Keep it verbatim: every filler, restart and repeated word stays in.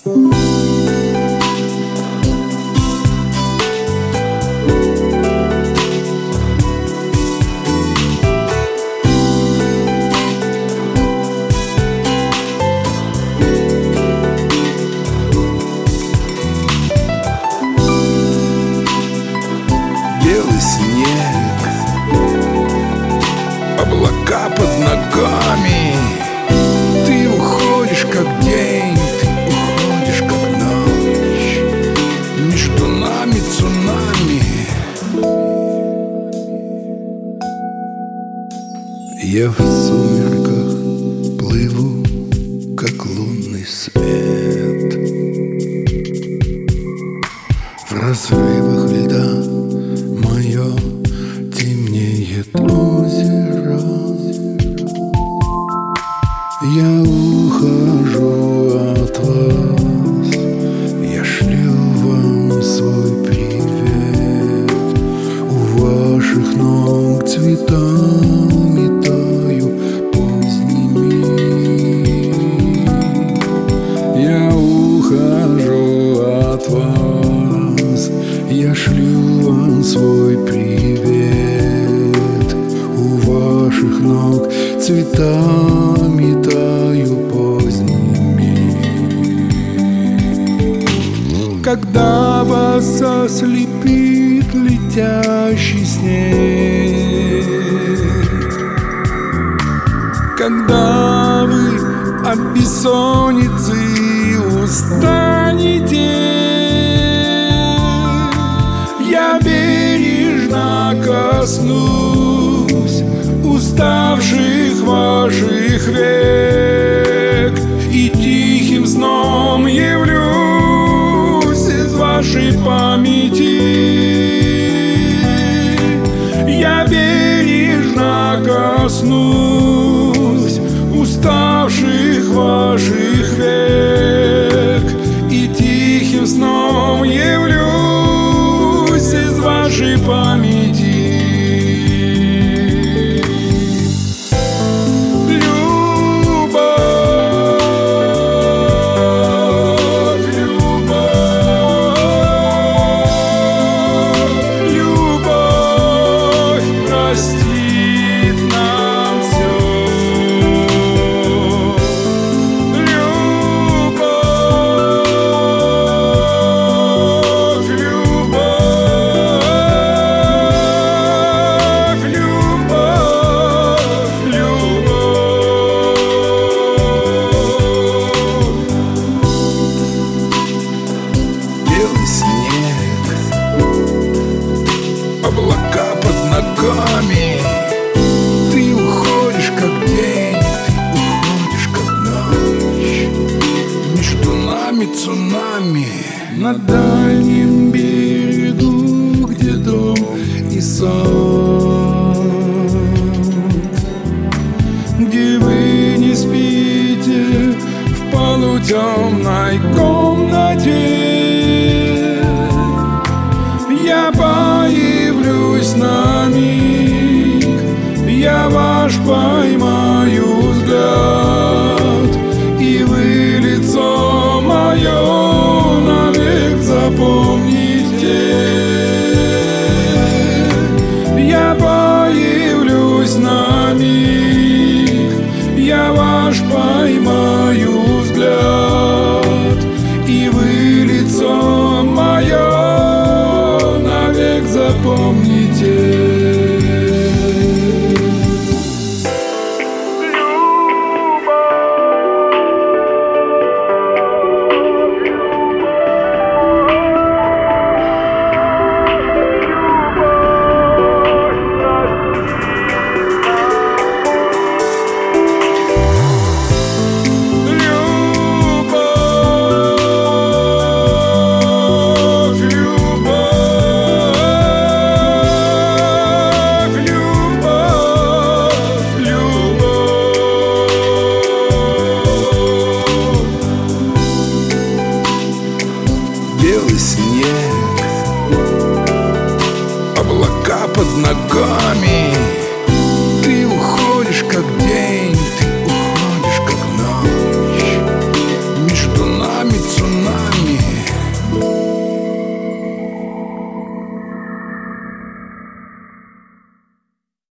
Белый снег, облака под ногами. Ты уходишь как день, ты уходишь как ночь. Между нами цунами. Я в сумерках плыву, как лунный свет. В разрывах льда мое темнеет озеро. Я ухожу от вас, я шлю вам свой привет. У ваших ног цветами таю поздними. Я ухожу от вас, я шлю вам свой привет. У ваших ног цветами таю поздними. Когда вас ослепит летящий снег, когда вы от бессонницы устанете, я бережно коснусь уставших ваших век и тихим сном явлюсь из вашей памяти. Я бережно коснусь уставших ваших век и тихим сном явлюсь из вашей памяти. Белый снег, облака под ногами. Ты уходишь как день, ты уходишь как ночь. Между нами цунами. На дальнем берегу, где дом и сад, где вы не спите в полутемной комнате, я появлюсь на миг, я ваш поймаю взгляд, и вы лицо мое навек запомните. Я появлюсь на миг, я ваш поймаю взгляд, и вы лицо мое навек запомните. Белый снег, облака под ногами.